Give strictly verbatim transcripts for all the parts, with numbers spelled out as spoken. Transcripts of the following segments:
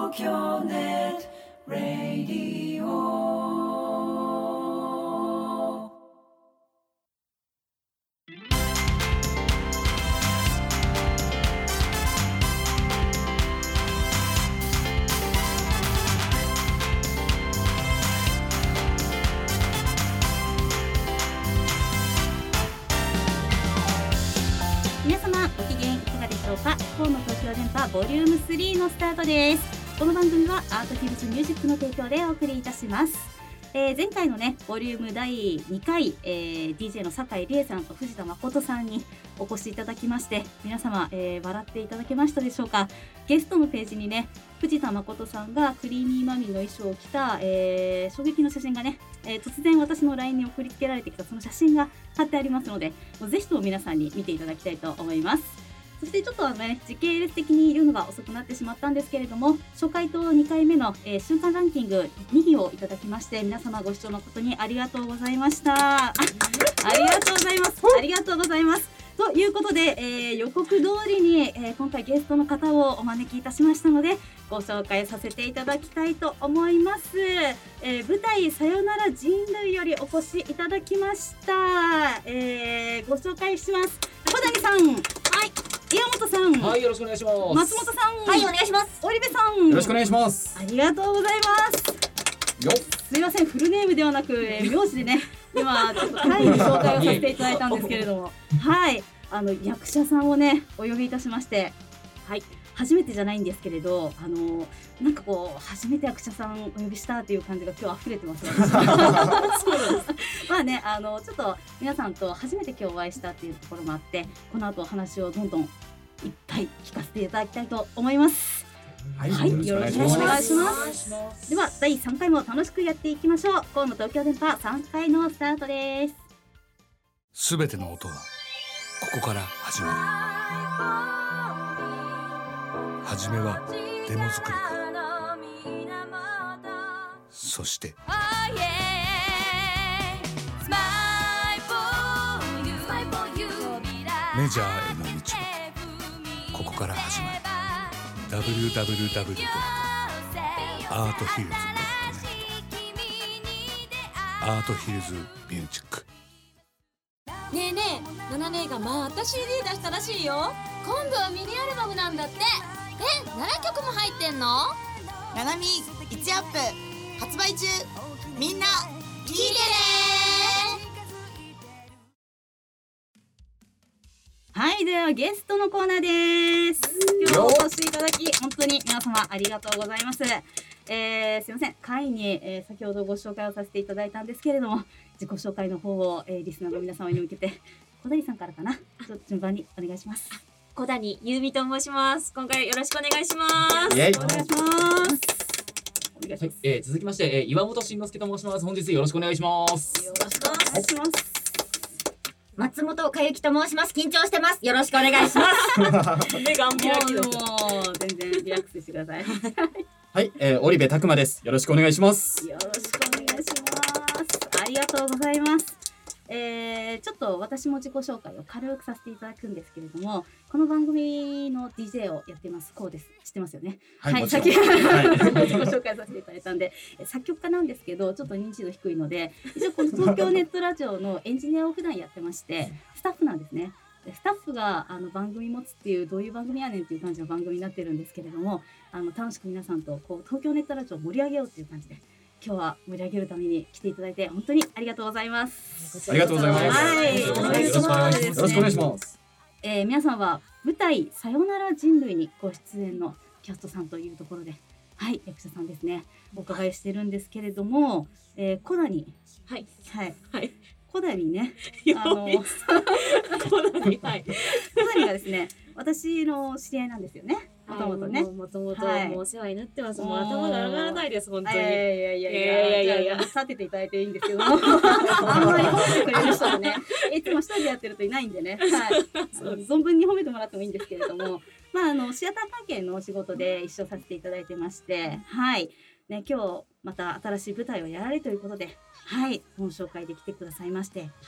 東京ネットラディオ。 皆様ご機嫌いかがでしょうか。河野東京電波ボリュームスリーのスタートです。この番組はアートヒルズミュージックの提供でお送りいたします。えー、前回のねボリュームだいにかい、えー、ディージェー の酒井理恵さんと藤田誠さんにお越しいただきまして、皆様、えー、笑っていただけましたでしょうか。ゲストのページにね藤田誠さんがクリーミーマミーの衣装を着た、えー、衝撃の写真がね、えー、突然私の ライン に送りつけられてきたその写真が貼ってありますので、もうぜひとも皆さんに見ていただきたいと思います。そしてちょっとあの、ね、時系列的に言うのが遅くなってしまったんですけれども、初回とにかいめの、えー、瞬間ランキングにいをいただきまして、皆様ご視聴誠にありがとうございました。あ、ありがとうございますありがとうございますということで、えー、予告通りに、えー、今回ゲストの方をお招きいたしましたので、ご紹介させていただきたいと思います。えー、舞台さよなら人類よりお越しいただきました。えー、ご紹介します。小谷さん、はい、岩本さん、 はい、よろしくお願いします。 松本さん、 はい、お願いします。 織部さん、 よろしくお願いします。 ありがとうございますよっ、 すいません、フルネームではなく、えー、名字でね今ちょっとタイに紹介をさせていただいたんですけれどもはい、あの役者さんをねお呼びいたしまして、はい、初めてじゃないんですけれど、あのなんかこう初めて役者さんをお呼びしたっていう感じが今日溢れてますそうですまあね、あのちょっと皆さんと初めて今日お会いしたっていうところもあって、この後お話をどんどんいっぱい聞かせていただきたいと思います。はい、はい、よろしくお願いします。ではだいさんかいも楽しくやっていきましょう。河野東京電波さんかいのスタートです。 すべての音はここから始まる。はじめはデモ作りか、そしてメジャーへの道はここから始まる。 ダブリューダブリューダブリュー ドットアートヒルズ ドットネット アートヒルズミュージック。 ねえねえ、ナナ姉がまた シーディー 出したらしいよ。今度はミニアルバムなんだって。え、ななきょくも入ってんの？ ナナミいちアップ発売中。みんな聞いてね。 はい、ではゲストのコーナーです。今日はお越しいただき本当に皆様ありがとうございます。えー、すいません、会に、えー、先ほどご紹介をさせていただいたんですけれども、自己紹介の方を、えー、リスナーの皆様に向けて小谷さんからかな、ちょっと順番にお願いします。 小谷優美と申します。今回よろしくお願いします。 イエイ、 お願いします。お願いします。 はい、えー、続きまして、えー、岩本慎之介と申します。本日よろしくお願いします。 よろしくお願いします。 松本かゆきと申します。緊張してます。よろしくお願いします。目が見開きだ。 もう全然リラックスしてください。 はい、えー、織部拓馬です。よろしくお願いします。 よろしくお願いします。ありがとうございます。えー、ちょっと私も自己紹介を軽くさせていただくんですけれども、この番組の ディージェー をやってますこうです。知ってますよね。 はい、 はい、 先先ほど自己紹介させていただいたんで、作曲家なんですけどちょっと認知度低いので、一応この東京ネットラジオのエンジニアを普段やってましてスタッフなんですね。スタッフがあの番組持つっていうどういう番組やねんっていう感じの番組になってるんですけれども、あの楽しく皆さんとこう東京ネットラジオを盛り上げようっていう感じで今日は盛り上げるために来ていただいて本当にありがとうございます。 ありがとうございます。 はい、 よろしくお願いします。よろしくお願いします。 えー、皆さんは舞台さよなら人類にご出演のキャストさんというところで、はい、役者さんですね、お伺いしてるんですけれども、えー、小谷、 はいはいはい、 小谷ね、あの小谷、はい、 小谷がですね、私の知り合いなんですよね。もともとね、 もともとはいお世話になってます。もう頭が上がらないです本当に。 いやいやいやいやいやいやいやいや、 立てていただいていいんですけどもあんまり褒めてくれる人はね、いつも一人でやってるといないんでね、はい、存分に褒めてもらってもいいんですけれども、まああのシアター関係のお仕事で一緒させていただいてまして、はいね、今日また新しい舞台をやられるということで、はい、本紹介で来てくださいまして、 はい、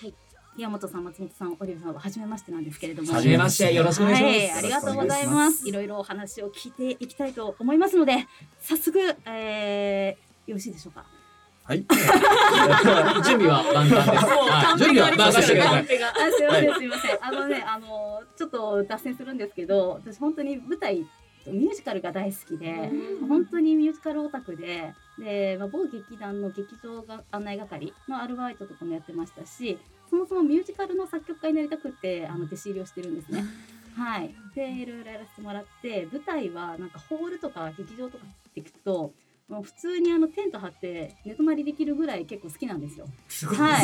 岩本さん、松本さん、オリブさんは初めましてなんですけれども、 はじめまして、よろしくお願いします。 はい、ありがとうございます。いろいろお話を聞いていきたいと思いますので、早速、えー、よろしいでしょうか。 はい。 準備は万端です。 はい、 準備は任せてください。 あ、すいません、すいません。あのね、あのちょっと脱線するんですけど、私本当に舞台ミュージカルが大好きで、本当にミュージカルオタクで、で、まあ、某劇団の劇場が案内係のアルバイトとかもやってましたし、そもそもミュージカルの作曲家になりたくてあの弟子入りをしてるんですね。はい。で、いろいろやらせてもらって、舞台はなんかホールとか劇場とかって行くと、もう普通にあのテント張って寝泊まりできるぐらい結構好きなんですよ。はい。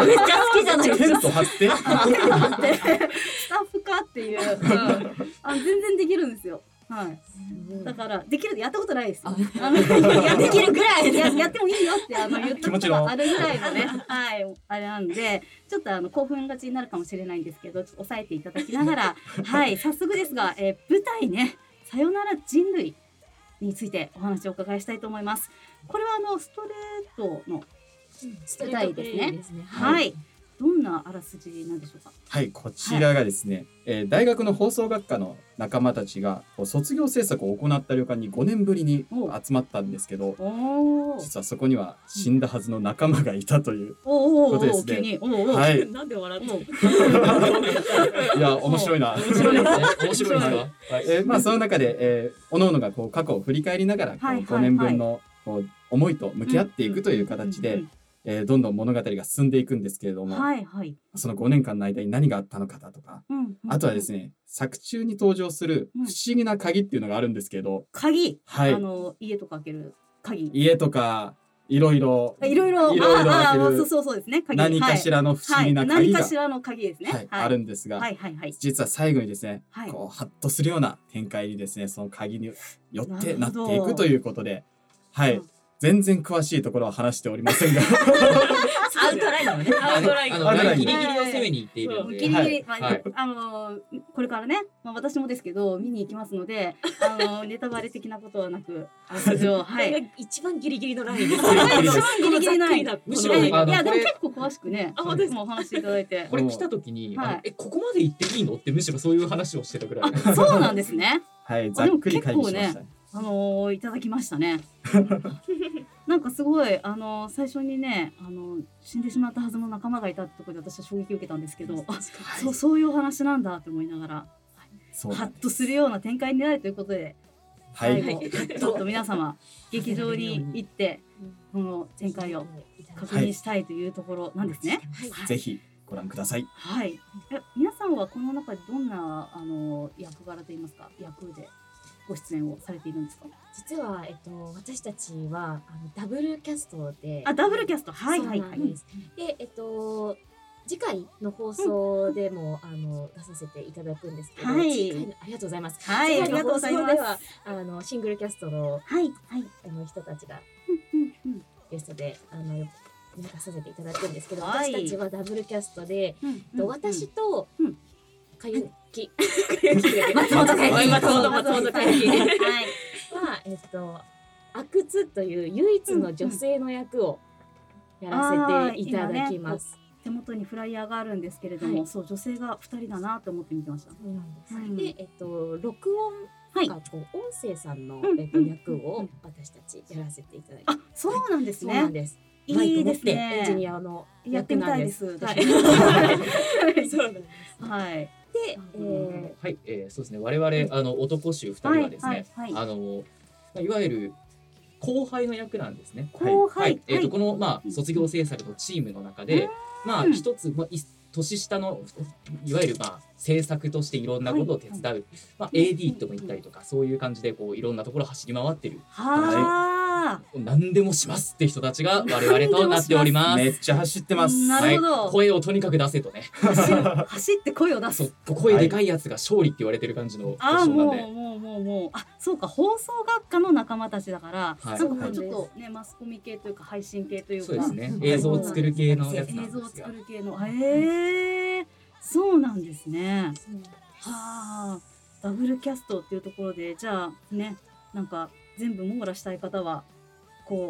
めっちゃ好きじゃないですか。 テント張って？テント張ってスタッフかっていう、うん、あ全然できるんですよ。はい。だからできるやったことないです。あのやできるぐらいややってもいいよってあの言ったことがあるぐらいのね、はい、あれなんでちょっとあの興奮がちになるかもしれないんですけど、ちょっと抑えていただきながら、はい、早速ですが、えー、舞台ね、さよなら人類についてお話をお伺いしたいと思います。これはあのストレートの舞台ですね。ですねはい、はい。どんなあらすじなんでしょうか。 はい、こちらがですね、はい、えー、大学の放送学科の仲間たちが卒業制作を行った旅館にごねんぶりに集まったんですけど、実はそこには死んだはずの仲間がいたということですね。はい。なんで笑ったの？いや面白いな。面白いですね。面白いですか。はい、えー、まあその中で、えー、各々がこう過去を振り返りながらこうごねんぶんのこう思いと向き合っていくという形で。えー、どんどん物語が進んでいくんですけれども、はいはい、そのごねんかんの間に何があったのかだとか、うんうんうん、あとはですね、作中に登場する不思議な鍵っていうのがあるんですけど、 鍵、 はい、 あの家とか開ける鍵、 家とかいろいろいろいろいろいろ開ける、 そうそうそうですね、鍵、 何かしらの不思議な鍵が、はい、 何かしらの鍵ですね、 はいはい、あるんですが、はいはいはい、実は最後にですね、はい、こうハッとするような展開にですね、その鍵によってなっていくということで、はい。うん、全然詳しいところは話しておりませんがアウトラインのね、アウトラインのね、ギリギリを攻めに行っているので、 ギリギリ、まあ、あのこれからね、まあ私もですけど見に行きますので、あのネタバレ的なことはなく、あのはい、 一番ギリギリのラインです。 一番ギリギリのライン。むしろいやでも結構詳しくね、もうお話しいただいて、 これ来た時に、えここまで行っていいのってむしろそういう話をしてたぐらい。 そうなんですね。 はい、ざっくり会議しました。 あのー、いただきましたね。なんかすごい、あのー、最初にね、あのー、死んでしまったはずの仲間がいたってところで私は衝撃を受けたんですけど、はい、そう、そういうお話なんだと思いながら、はい、ハッとするような展開になるということで、はい、最後ちょっと皆様劇場に行ってこの展開を確認したいというところなんですね。 はいはい、ぜひご覧ください。 はい。え、皆さんはこの中でどんなあの役柄といいますか、役でご出演をされているんですか。 実は、えっと、私たちはあのダブルキャストで、 あ、ダブルキャスト、はいはいはい。 で、えっと次回の放送でも、うん、あの出させていただくんですけど、はい、次回のありがとうございます。 はい、 次回の放送ではあのシングルキャストの、はいはい、あの人たちがゲストであの出させていただくんですけど、はい、私たちはダブルキャストで、うん、私と、うん、かゆき、かゆきが松本かゆき、松本松本かゆきはえっと阿久津という唯一の女性の役をやらせていただきます。 手元にフライヤーがあるんですけれども、はい、そう女性がふたりだなと思って見てました。 そうなんです。うん、で、えっと録音はい、こう音声さんの、うん、えっと役を私たちやらせていただいて、 あ、そうなんですね。 そうなんです。 いいですね。 エンジニアの役なんです。 やってみたいです。 そうなんです。 はい。 で、 えー、はい、えー、そうですね。我々、うん、あの男衆ふたりはですね、はいはいはい、あのいわゆる後輩の役なんですね。 後輩。はい、 えっ、ー、とこのまあ卒業制作のチームの中で、まあ一つまあ年下のいわゆるまあ制作としていろんなことを手伝う、はい、まあ エーディー とも言ったりとか、そういう感じでこういろんなところ走り回ってる。 はあ。何でもしますって人たちが我々となっております。 めっちゃ走ってます。 なるほど、 はい。声をとにかく出せとね。 走る、走って声を出す。 そう、声でかいやつが勝利って言われてる感じのポジションなんで。 あ、もうもうもうもう、あ、そうか、放送学科の仲間たちだから、はい、なんかこうちょっとねマスコミ系というか配信系というか、 そうですね。映像を作る系のやつなんですが。 映像を作る系の、へえ、そうなんですね。はあ、ダブルキャストっていうところで、じゃあね、なんか全部網羅したい方はこう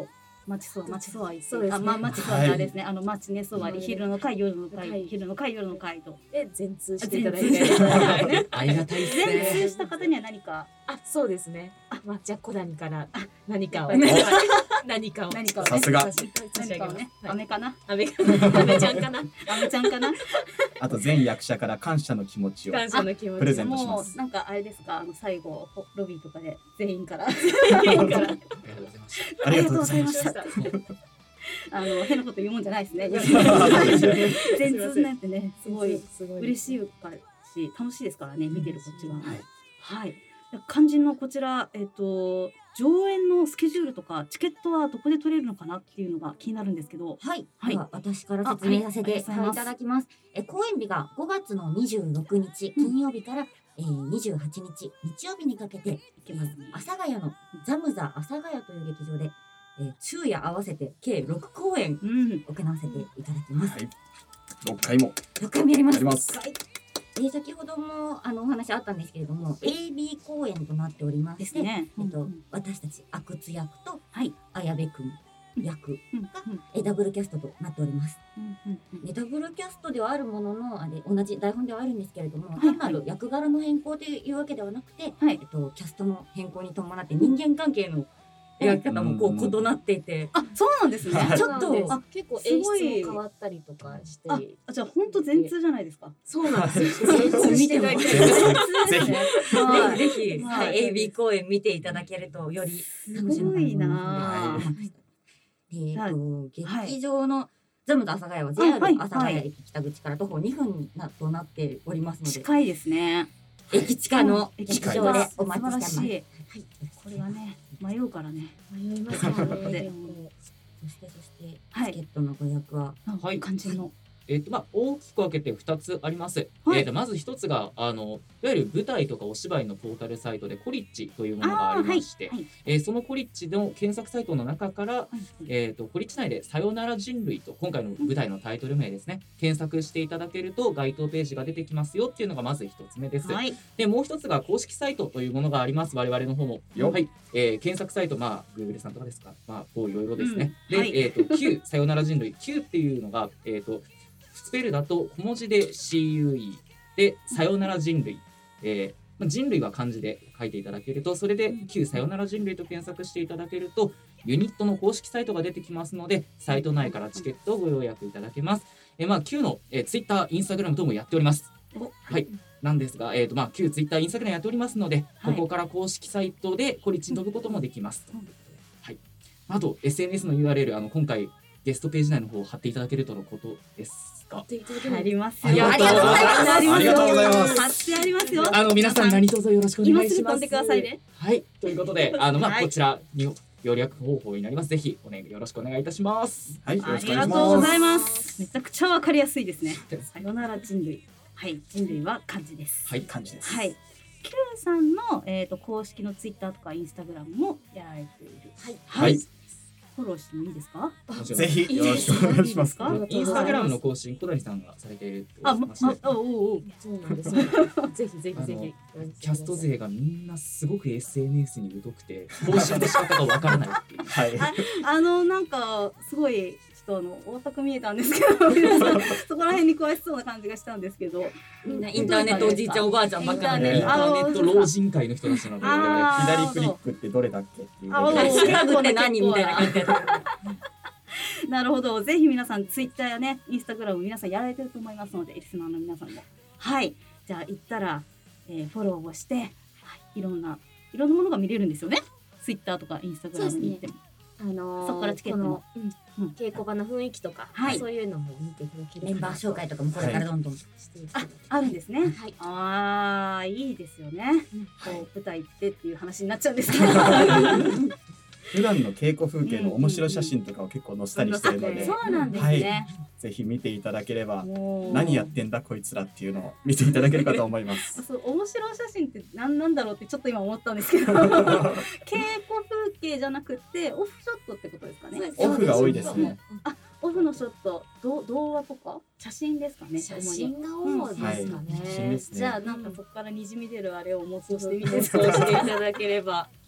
町そわ町そわいそうですねあまあ町そわってあれですね、あの町ねそわりはい昼の会夜の会、 はい昼の会夜の会とで全通していただい全通していただいててありがたいです全ね。 通した方には何かあそうですねあまあじゃあ小谷から何かをね何かを何かをねさすが差し差し上げます何かをね、 はい飴かなアメかなアメちゃんかな飴ちゃんかなあと全役者から感謝の気持ちを感謝の気持ちプレゼントしますもうなんかあれですか、あの最後ほロビーとかで全員から全員からありがとうございましありがとうございましありがとうございましたあの変なこと言うもんじゃないですね。 す全通なんてね、すごいすごい嬉しいからし楽しいですからね、見てるこっちは。 はいはい。肝心のこちら、えっと上演のスケジュールとかチケットはどこで取れるのかなっていうのが気になるんですけど。 はい、 はいでは私から説明させていあはいありがとうございますただきます。え公演日がごがつのにじゅうろくにち金曜日から、えー、にじゅうはちにち日曜日にかけて、 いけますね。 阿佐ヶ谷のザムザ阿佐ヶ谷という劇場で、えー、昼夜合わせて計ろくこうえんうん。 行わせていただきます。 はいろっかいもろっかいもやります。 やりますはい。えー、先ほどもあのお話あったんですけれども、エービー 公演となっておりまして、 ですね。 えっと、 うんうん私たち阿久津役とはい。 綾部くん役うんが、 うんえーダブルキャストとなっております。 うんうんうんでダブルキャストではあるもののあれ同じ台本ではあるんですけれども、 い単なる役柄の変更というわけではなくて、 はいえっと、キャストの変更に伴って人間関係の描き方もこう異なっていて、 あ、そうなんですね。 はいちょっとあ結構すごい演出も変わったりとかしてあ、あじゃあ本当全通じゃないですか。 そうなんですよ全通見ても全通全通ぜひ。はい。 ぜひ、 ははいい、エービー 公演見ていただけるとよりす楽しむごいなはぁ。 で、えっと、 はい劇場のザムと阿佐ヶ谷は ジェイアールはい阿佐ヶ谷駅北口から徒歩にふんなとなっておりますので、 近いですね。 駅近の劇近い場でお待ちしてます。 素晴らしい。 はい、 これはね、迷うからね。 迷いますよねでそしてそしてはいチケットのご予約は、 はい肝心の。 えっとまあ、大きく分けてふたつあります。 はいえっとまずひとつがあのいわゆる舞台とかお芝居のポータルサイトでコリッチというものがありまして、 はい。 えーそのコリッチの検索サイトの中から、 はいえー、とコリッチ内で「さよなら人類」と今回の舞台のタイトル名ですね、検索していただけると該当ページが出てきますよっていうのがまずひとつめです。 はい。 でもう一つが公式サイトというものがあります我々の方も。 よはい、えー検索サイトまあ Google さんとかですかまあこういろいろですね。で、 うんはいえっ、と Q さよなら人類 Q っていうのがえっ、とスペルだと小文字で シーユーイー でさよなら人類、えーまあ人類は漢字で書いていただけるとそれで Q さよなら人類と検索していただけるとユニットの公式サイトが出てきますのでサイト内からチケットをご予約いただけます。えーまあ Q の、えー、Twitter、Instagram 等もやっております。はい。なんですが、えーとまあ、旧 Twitter、Instagram やっておりますので、 はいここから公式サイトでコリッチに飛ぶこともできます。 うんはい。あと エスエヌエス の ユーアールエル あの今回ゲストページ内の方を貼っていただけるとのことですが、 ありますありよ。 がとうございますありますよありがとうございます貼ってありますよ。 あの皆さん何卒よろしくお願いします。 今すぐ飛んでくださいね。 はい。ということで、あのまあ、 はいこちらに予約方法になります。ぜひお願いよろしくお願いいたします。 はい、よろありしくお願いします。 がとうございます。めちゃくちゃわかりやすいですね。さよなら人類。はい、人類は漢字です。 はい。 感じです。 はい。Q さんのえっと公式のツイッターとかインスタグラムもやられている。はい。 はい。 フォローしてもいいですか？ ぜひよろしくお願いします。 いいですかインスタグラムの更新、小谷さんがされているってあ、ま言ってまし、てあ、おおお。 そうなんですよぜひぜひぜひキャスト勢がみんなすごく エスエヌエス に疎くて更新の仕方がわからないっていう。 はい。 あのなんかすごいちょっとあの大作見えたんですけど、皆さんそこら辺に詳しそうな感じがしたんですけど、 みんなインターネットおじいちゃんおばあちゃんばっかりインタインターネット老人会の人たちなので、我々 あー左クリックってどれだっけっていう。 あはいハッシュタグって何みたいな感じで。 なるほど。ぜひ皆さんツイッターやね、インスタグラム皆さんやられてると思いますので、リスナーの皆さんも。はい。じゃあ行ったら、えー、フォローをして、はい、いろんないろんなものが見れるんですよね。ツイッターとかインスタグラムに行っても。 あのー、 そこからチケットもこのうんうん稽古場の雰囲気とか、 はいそういうのも見ていただけるメンバー紹介とかもこれからどんどん。 していただあいて、 あるんですね。 はいああ、いいですよね。 うんこう舞台行ってっていう話になっちゃうんですけど。 普段の稽古風景の面白い写真とかを結構載せたりしてるので、 そうなんですね。 ぜひ見ていただければもう何やってんだこいつらっていうのを見ていただけるかと思います。 そう、面白い写真って何なんだろうってちょっと今思ったんですけど、稽古風景じゃなくてオフショットってことですかね。 オフが多いですね。 オフのショット、ど動画とか写真ですかね。 写真が多いですかね、 はい写真ですねじゃあなんかそこからにじみ出るあれを妄想してみて、 そうしていただければ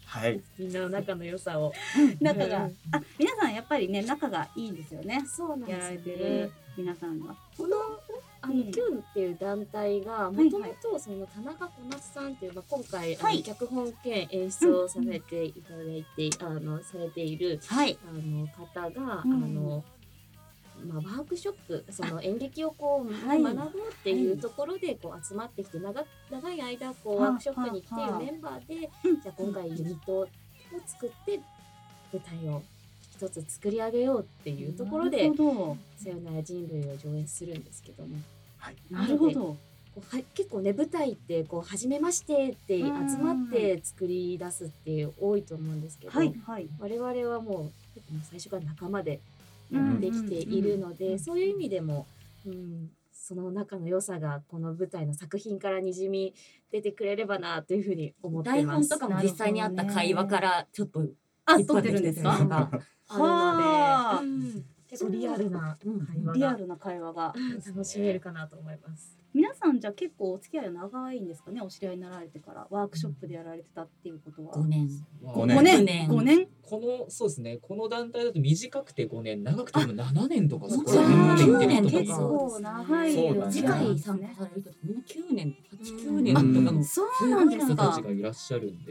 はい。 みんなの仲の良さを。 仲が、あ、皆さんやっぱりね仲がいいんですよね。 そうなんですよね。 やられてる皆さんは。 このあの、うん、キュンっていう団体がもともとその田中小夏さんっていう、まあ、今回、はい、あの脚本兼演出をさせていただいて、うん、あのされている、はい、あの方が、うん、あのまあ、ワークショップその演劇をこう、はい、学ぼうっていうところでこう集まってきて 長, 長い間こうワークショップに来ているメンバーで、じゃあ今回ユニットを作って舞台を一つ作り上げようっていうところで「さよなら人類」を上演するんですけども、 はい、なるほど。 は結構ね舞台ってこう初めましてって集まって作り出すって多いと思うんですけど、はいはい、我々はもう最初から仲間でやってきているので、そういう意味でも、うん、その仲の良さがこの舞台の作品からにじみ出てくれればなというふうに思ってます。 台本とかも実際にあった会話からちょっとあ、撮ってるんですか？ あるので、うん、結構リアルな会話が、 リアルな会話が楽しめるかなと思います。 皆さんじゃあ結構お付き合いは長いんですかね。お知り合いになられてからワークショップでやられてたっていうことはごねんごねんごねんこのそうですね、この団体だと短くてごねん、長くてもななねんとかそこら辺まで行ってる人とか結構長いよね。 次回参加される人みんなきゅうねんはち、きゅうねんとかのそうなんですか。 人たちがいらっしゃるんで、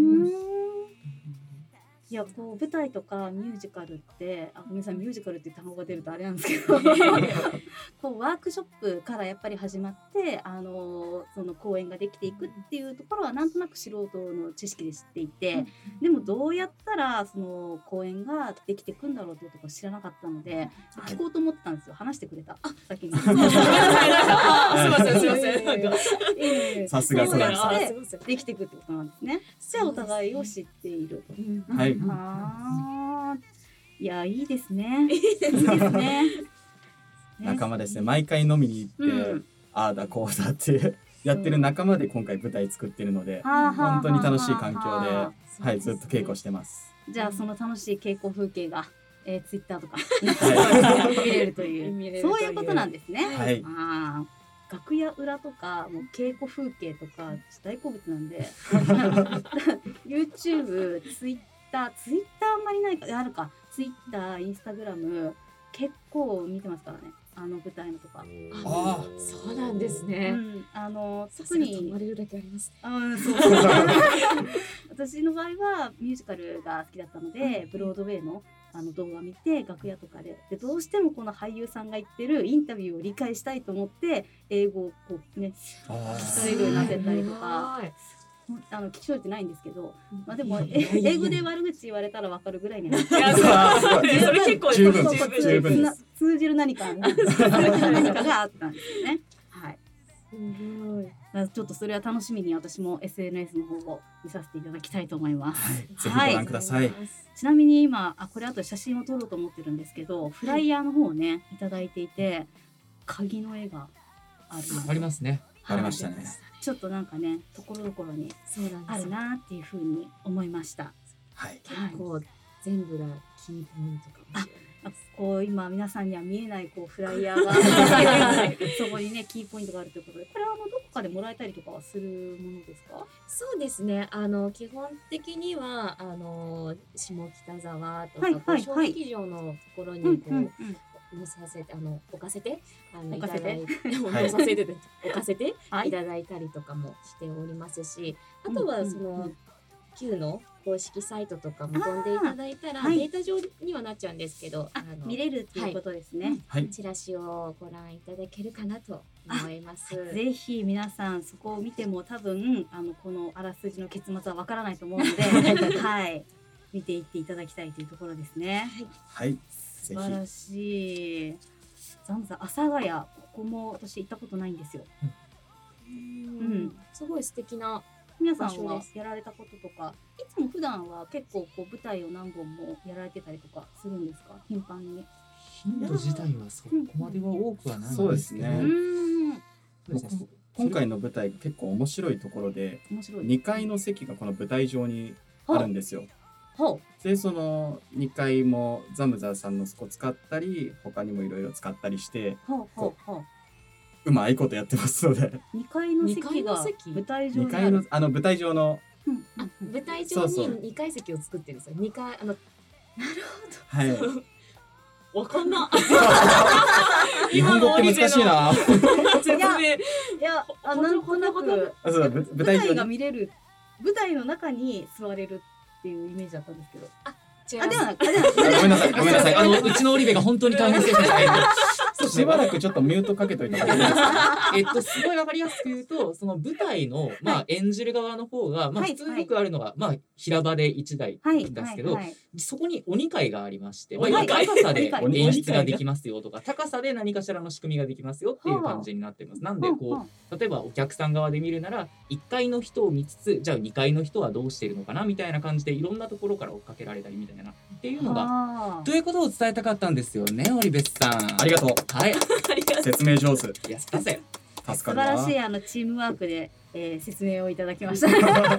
いやこう舞台とかミュージカルってあごめんなさいミュージカルっていう単語が出るとあれなんですけどこうワークショップからやっぱり始まってあのその公演ができていくっていうところはなんとなく素人の知識で知っていて、でもどうやったらその公演ができていくんだろうっていうところ知らなかったので聞こうと思ってたんですよ。話してくれた。あ先に。すみませんすみません。 さすがそうやってできていくってことなんですね。じゃあお互いを知っている。 はい。 あいやいいですね。いいですね。 仲間ですね。毎回飲みに行って、うん、ああだこうだってやってる仲間で今回舞台作ってるので、うん、本当に楽しい環境で、は、はい、ずっと稽古してます。 じゃあその楽しい稽古風景が、えー、ツイッターとか見れるというそういうことなんですね。 はい。 あ楽屋裏とかもう稽古風景とか大好物なんでYouTube、Twitter、Twitter あんまりないかあるか Twitter、Instagram 結構見てますからね。あの舞台のとか。 ああ、そうなんですね。 うん、あの特に泊まれるだけあります。 あそうそう私の場合はミュージカルが好きだったので、ブロードウェイのあの動画見て楽屋とか で, でどうしてもこの俳優さんが言ってるインタビューを理解したいと思って英語をこうね聞き取れるようになってたりとか。あの聞き取れてないんですけど、まあでも英語で悪口言われたらわかるぐらいになって、それ結構十分十分です。 通じる何か何かがあったんですよね。はい。ちょっとそれは楽しみに私も エスエヌエス の方を見させていただきたいと思います。 はい、ぜひご覧ください。はい、 ちなみに今あこれあと写真を撮ろうと思ってるんですけど、フライヤーの方をねいただいていて鍵の絵があるありますね。 ありましたね。 ちょっとなんかねところどころにあるなっていうふうに思いました。 はい。 結構全部がキーポイントかもしれない。 あこう今皆さんには見えないこうフライヤーがそこにねキーポイントがあるということで、これはあのどこかでもらえたりとかはするものですか？ そうですね。あの基本的にはあの下北沢とか、 はいはい、 小劇場のところにこう。うんうんうん載させてあの置かせてあのいただいて載させて置かせていただいたりとかもしておりますし、あとはその Q の公式サイトとかも飛んでいただいたらデータ上にはなっちゃうんですけど、 あの見れるっていうことですね。 はい、 チラシをご覧いただけるかなと思います。 ぜひ皆さんそこを見ても多分あのこのあらすじの結末はわからないと思うので、はい見ていっていただきたいというところですね。 はい。はい素晴らしい。ザムさん、阿佐ヶ谷、ここも私行ったことないんですよ。 うん、うん、すごい素敵な皆さんはやられたこととか、いつも普段は結構こう舞台を何本もやられてたりとかするんですか？頻繁に。 頻度自体はそこまでは多くはないんですけど。 そうですね。今回の舞台結構面白いところで、にかいの席がこの舞台上にあるんですよ。でそのにかいもザムザーさんのそこ使ったり他にもいろいろ使ったりしてうまいことやってますのでにかいの席が舞台上にある。 にかいのあの舞台上のあ舞台上ににかい席を作ってるんですよ。にかいあのなるはい。 わかんな。 日本語って難しいな。 いやいやあなんとなく舞舞台が見れる舞台の中に座れるっていうイメージだったんですけど。ああではなくごめんなさいごめんなさいあのうちのオリベが本当に大変です。 しばらくちょっとミュートかけといた方がいいですか。 えっとすごいわかりやすく言うとその舞台のまあ演じる側の方がまあ普通よくあるのがまあ平場で一台ですけどそこに鬼階がありまして高さで演出ができますよとか高さで何かしらの仕組みができますよっていう感じになっています。なんでこう例えばお客さん側で見るならいっかいの人を見つつじゃあにかいの人はどうしているのかなみたいな感じでいろんなところから追っかけられたりみたいなっていうのがということを伝えたかったんですよねオリベスさん。 ありがとう。 はい。 説明上手。 いや、すみません。 素晴らしいあのチームワークで、えー、説明をいただきました。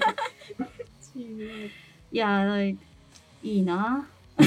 いやいいな。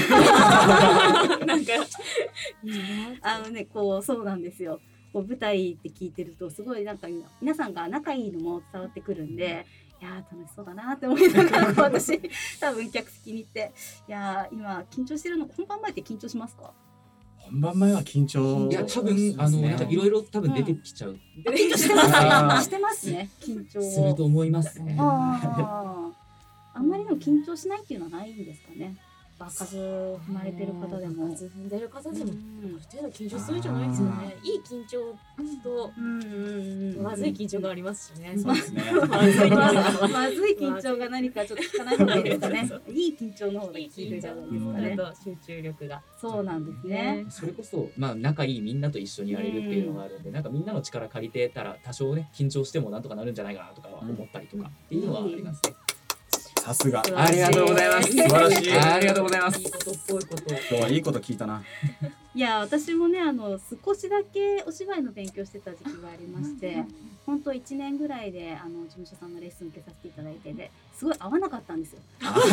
なんかあのねこうそうなんですよ。こう舞台って聞いてるとすごいなんか皆さんが仲いいのも伝わってくるんで。いや楽しそうだなって思いながら私多分客席に行っていや今緊張してるの本番前って緊張しますか？ 本番前は緊張。 いや多分あのなんかいろいろ多分出てきちゃう。 緊張してますね。してますね。緊張すると思いますね。 ああんまりでも緊張しないっていうのはないんですかね。数踏まれてる方でも数踏んでる方でもある程度緊張するじゃないですよね。いい緊張とまずい緊張がありますしね。 そうですね。 まずい緊張が何かちょっと聞かない方がいいですかね。いい緊張の方がいい緊張じゃないですかね。 集中力がそうなんですね。 それこそまあ仲いいみんなと一緒にやれるっていうのがあるんでなんかみんなの力借りてたら多少ね緊張してもなんとかなるんじゃないかなとか思ったりとかっていうのはありますね。 さすが。 ありがとうございます。 素晴らしい。 ありがとうございます。 いいことっぽいこと。 今日はいいこと聞いたな。 いや私もねあの少しだけお芝居の勉強してた時期がありまして、本当一年ぐらいであの事務所さんのレッスン受けさせていただいてですごい合わなかったんですよ。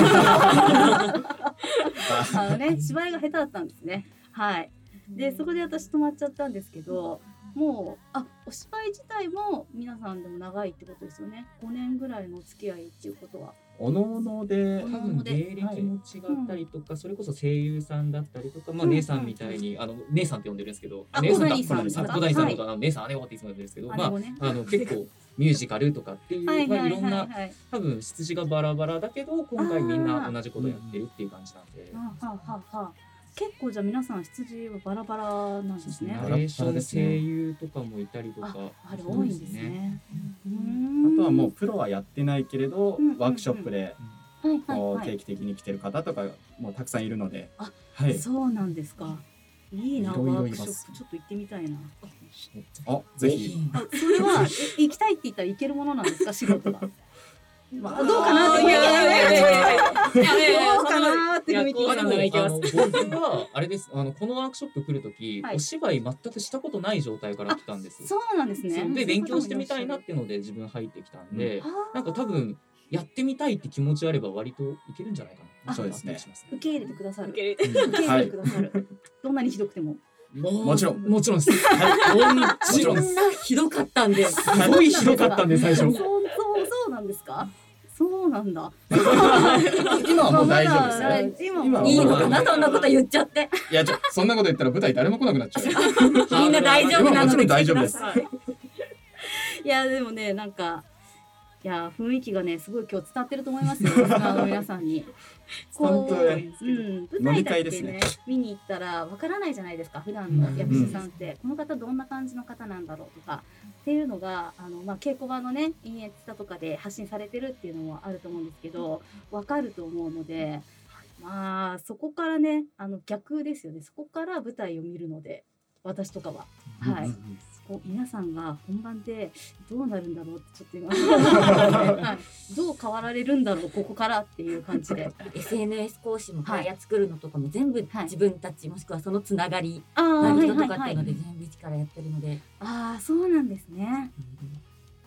あのね芝居が下手だったんですね。はい。でそこで私止まっちゃったんですけど。もうあお芝居自体も皆さんでも長いってことですよね。ごねんぐらいの付き合いっていうことは。 おのおので多分芸歴も違ったりとか、それこそ声優さんだったりとか、まあ姉さんみたいにあの姉さんって呼んでるんですけど、姉さんが小谷さん小谷さんのことは姉さん姉子っていつも呼んでるんですけど、まああの結構ミュージカルとかっていうまあいろんな多分出自がバラバラだけど今回みんな同じことやってるっていう感じなんで。 結構じゃあ皆さん出自はバラバラなんですね。 ナレーション声優とかもいたりとか、 あれ多いんですね。 あとはもうプロはやってないけれどワークショップで定期的に来てる方とかもたくさんいるので。 あ、そうなんですか。いいなワークショップちょっと行ってみたいな。 あ、ぜひ。 それは行きたいって言ったら行けるものなんですか仕事が。まあどうかなっていやいやいやいやいやどうかなって雰囲気が僕はあれですあのこのワークショップ来るときお芝居全くしたことない状態から来たんです。 そうなんですね。 で勉強してみたいなっていうので自分入ってきたんでなんか多分やってみたいって気持ちあれば割といけるんじゃないかな。 そうですね。 受け入れてくださる。受け入れてくださる。どんなにひどくても。 もちろんもちろんです。もちろん。 そんなひどかったんです。 すごいひどかったんで最初。 そうそうそうなんですか。そうなんだ。 今はもう大丈夫ですよ。 今いいのかなそんなこと言っちゃって。 いやちょそんなこと言ったら舞台誰も来なくなっちゃう。 みんな大丈夫なので大丈夫です。 いやでもねなんかいや雰囲気がねすごい今日伝わってると思いますよ。あの皆さんに。 本当うん舞台だってね見に行ったらわからないじゃないですか普段の役者さんってこの方どんな感じの方なんだろうとかっていうのがあのまあ稽古場のねインエツタとかで発信されてるっていうのもあると思うんですけどわかると思うのでまあそこからねあの逆ですよねそこから舞台を見るので私とかははい。皆さんが本番でどうなるんだろうってちょっと今、はい、どう変わられるんだろうここからっていう感じでエスエヌエス 講師も会や作るのとかも全部自分たち、はい、もしくはそのつながりの人とかっていうので全部一からやってるので、 ああそうなんですね、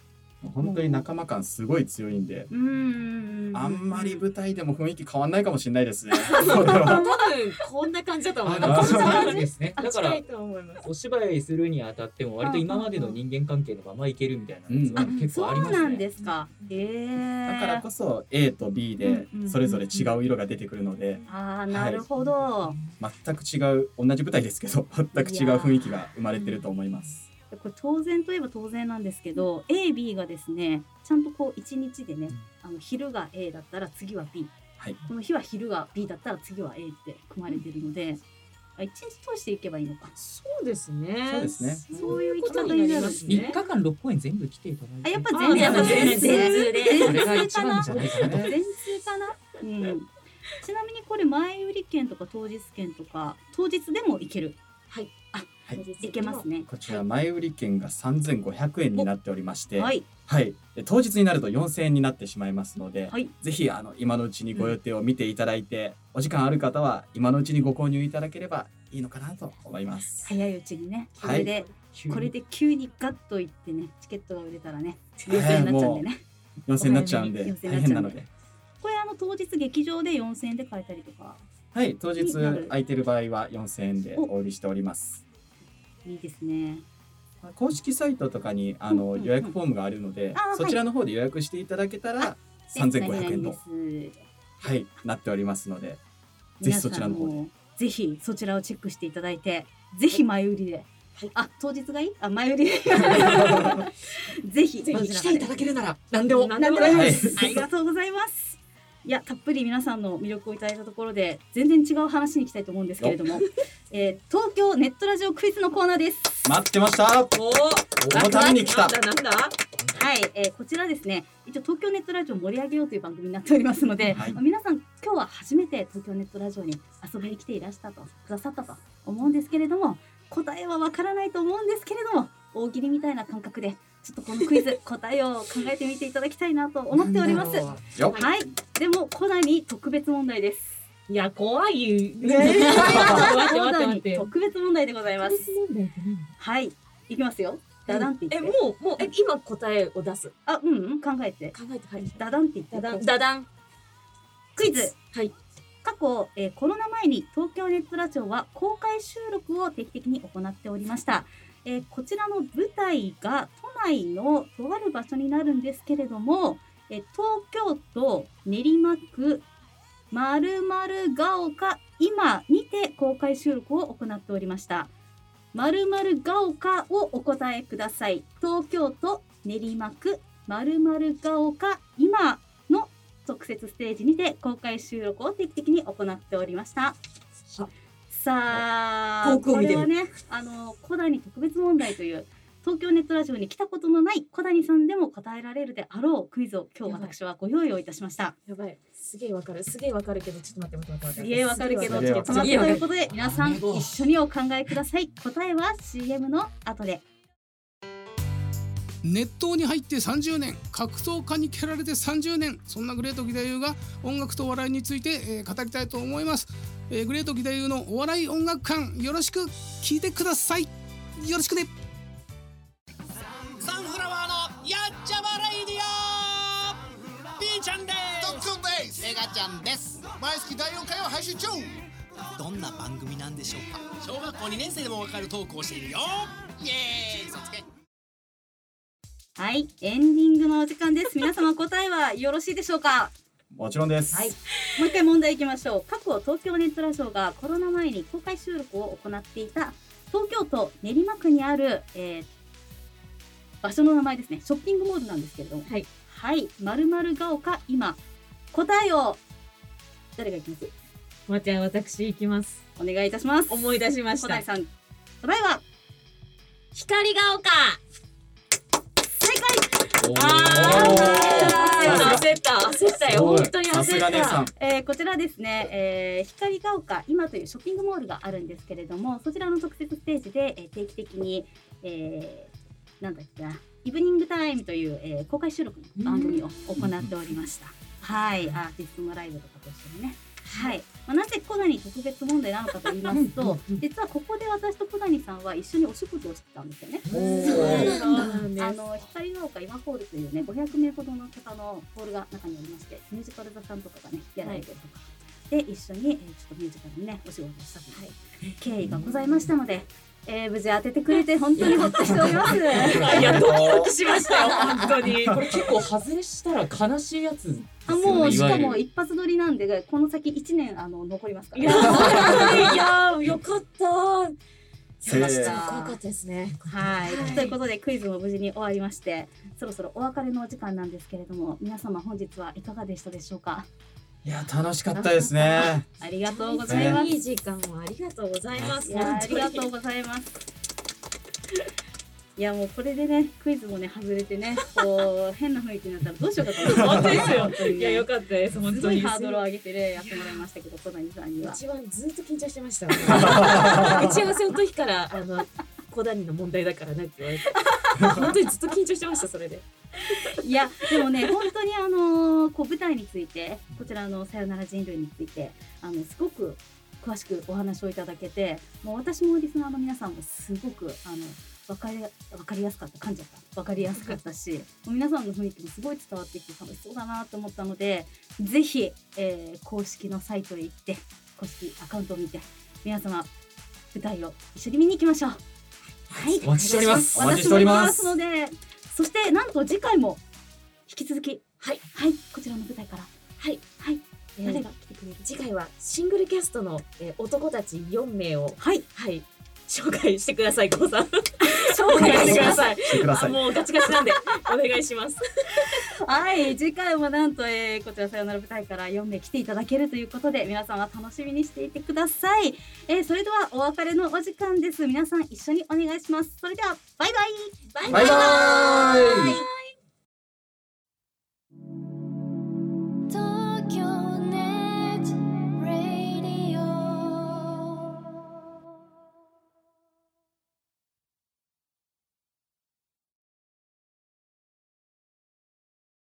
本当に仲間感すごい強いんで、 うん、 あんまり舞台でも雰囲気変わんないかもしれないですね。 多分こんな感じだと思います。 そうなんですね。だから近いと思います。 お芝居するにあたっても割と今までの人間関係のままいけるみたいなやつは結構ありますね。 そうなんですか。へー。 だからこそ エー と ビー でそれぞれ違う色が出てくるので、 ああ、なるほど、はい、 全く違う、同じ舞台ですけど全く違う雰囲気が生まれてると思います。 これ当然といえば当然なんですけど、 エー、ビー がですねちゃんとこういちにちでね、あの昼が エー だったら次は ビー、はい、この日は昼が ビー だったら次は エー って組まれてるので、うん、いちにち通していけばいいのか。 そうですね。 そうですね。 そういう生き方になりますね。 みっかかんろっこえん全部来ていただいて。 あ、やっぱ全然全通で。 それが一番じゃないかな。 全通かな。うん。ちなみにこれ前売り券とか当日券とか当日でもいける。 はい。 あ、はい、いけますね。 こちら前売り券がさんぜんごひゃくえんになっておりまして、 はい、 はい、当日になるとよんせんえんになってしまいますので、 はい、 ぜひあの今のうちにご予定を見ていただいて、うん、お時間ある方は今のうちにご購入いただければいいのかなと思います。 早いうちにね。これで、はい、これで急にガッといってね、チケットが売れたらね、よんせんえんになっちゃうんでね。 よんせんえんになっちゃうんで大変なので。 これあの当日劇場でよんせんえんで買えたりとか。 はい、当日空いてる場合はよんせんえんでお売りしております。 いいですね。 公式サイトとかにあの、うんうんうん、予約フォームがあるので、そちらの方で予約していただけたらさんぜんごひゃくえんと、はい、なっておりますので、ぜひそちらの方でぜひそちらをチェックしていただいて、ぜひ前売りで、はい、あ、当日がいい？あ、前売りでぜひぜひ来ていただけるなら何でも何でも大丈夫です。ありがとうございます。いや、たっぷり皆さんの魅力をいただいたところで全然違う話に行きたいと思うんですけれども、えー、東京ネットラジオクイズのコーナーです。 待ってました。おおのために来た。 なんだはい、えー、こちらですね、一応東京ネットラジオを盛り上げようという番組になっておりますので、はい、皆さん今日は初めて東京ネットラジオに遊びに来ていらしたとくださったと思うんですけれども、答えはわからないと思うんですけれども、大喜利みたいな感覚でちょっとこのクイズ答えを考えてみていただきたいなと思っております。はい、でもコナに特別問題です。 いや、怖い。 ね、コナに特別問題でございます。はい、いきますよ。ダダンって言って。 え、もうもうえ今答えを出す。 あ、うん、うん、考えて。 考えてはい。 ダダンって言って。 ダダン。ダダン。 クイズ。 はい。 過去、えー、コロナ前に東京ネットラジオは公開収録を定期的に行っておりました。えー、こちらの舞台が都内のとある場所になるんですけれども、えー、東京都練馬区〇〇が丘今にて公開収録を行っておりました。〇〇が丘をお答えください。東京都練馬区〇〇が丘今の特設ステージにて公開収録を定期的に行っておりました。さあ、これはね、あの小谷特別問題という東京ネットラジオに来たことのない小谷さんでも答えられるであろうクイズを今日私はご用意をいたしました。 やばい、すげえわかる、すげえわかるけど、ちょっと待って待って待って。 すげえわかるけど、ちょっと待ってということで、皆さん一緒にお考えください。答えは シーエム の後で。 熱湯に入ってさんじゅうねん、格闘家に蹴られてさんじゅうねん、そんなグレート義太夫が音楽と笑いについて、えー、語りたいと思います。えー、グレート義太夫のお笑い音楽館、よろしく聞いてください。よろしくね。 サンフラワーのやっちゃまレイディオ、ピーちゃんですドックンです、 エガちゃんです。 毎月だいよんかいを配信中。 どんな番組なんでしょうか。小学校にねん生でもわかるトークをしているよ。イエーイ、そつけ。 はい、エンディングのお時間です。皆様答えはよろしいでしょうか。 もちろんです。 はい、もう一回問題いきましょう。過去東京ネットラジオがコロナ前に公開収録を行っていた東京都練馬区にある、えー、場所の名前ですね。ショッピングモールなんですけれども、はい、はい、〇〇が丘今、答えを誰がいきます？ まちゃん、私いきます。 お願いいたします。 思い出しました。 小谷さん、答えは光が丘。 正解。 あー、焦った焦ったよ、本当に焦った。 さすが姉さん。 えー、こちらですね、えー、光が丘今というショッピングモールがあるんですけれども、そちらの特設ステージで、えー、定期的に、えー、なんだっけな、イブニングタイムという、えー、公開収録の番組を行っておりました。 はい、アーティストのライブとかと一緒にね。はい、まあ、なぜ小谷特別問題なのかと言いますと、実はここで私と小谷さんは一緒にお仕事をしてたんですよね。あの光が丘今ホールというねごひゃくめいほどの方のホールが中にありまして、ミュージカル座さんとかがねやられてるとか、はい、で一緒に、えー、ちょっとミュージカルにねお仕事をしたという経緯がございましたので、えー、無事当ててくれて本当にほっとしております。いやドキドキしましたよ本当に。 これ結構外れしたら悲しいやつですよね。 あ、もうしかも一発撮りなんでこの先いちねんあの残りますから。 いやいやよかった。 せーすごかったですね。 はい、はい、ということでクイズも無事に終わりまして、そろそろお別れのお時間なんですけれども、皆様本日はいかがでしたでしょうか。 いや楽しかったですね。 ありがとうございます。 いい時間をありがとうございます。 いやありがとうございます。いやもうこれでねクイズもね外れてねこう変な雰囲気になったらどうしようかと思って。 本当ですよ。いや良かったです本当に。 すごいハードルを上げてねやってもらいましたけど、小谷さんには。 一番ずっと緊張してました。打ち合わせの時からあの小谷の問題だからねって言われて、本当にずっと緊張してましたそれで。 いやでもね本当にあのこう舞台についてこちらのさよなら人類についてあのすごく詳しくお話をいただけて、もう私もリスナーの皆さんもすごくあの分かり分かりやすかった噛んじゃった分かりやすかったし、もう皆さんの雰囲気もすごい伝わってきて楽しそうだなと思ったので、ぜひ、えー、公式のサイトへ行って公式アカウントを見て皆様舞台を一緒に見に行きましょう。はい、 お待ちしております。 お待ちしておりますので、そしてなんと次回も引き続きはいはいこちらの舞台からはいはい、 えー、 誰が来てくれる。 次回はシングルキャストの、えー、男たちよんめいをはいはい紹介してください。こうさん紹介してください。あもうガチガチなんでお願いします。 はい次回もなんと、えー、こちらさよなら舞台からよんめい来ていただけるということで、皆さんは楽しみにしていてください。えー、それではお別れのお時間です。皆さん一緒にお願いします。それではバイバイバイバイ。バイバイ。